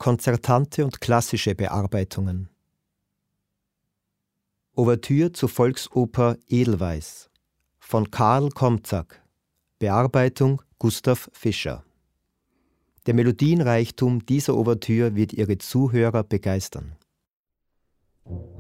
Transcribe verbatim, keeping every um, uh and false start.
konzertante und klassische Bearbeitungen. Ouvertüre zur Volksoper Edelweiss von Karl Komzak, Bearbeitung Gustav Fischer. Der Melodienreichtum dieser Ouvertüre wird ihre Zuhörer begeistern.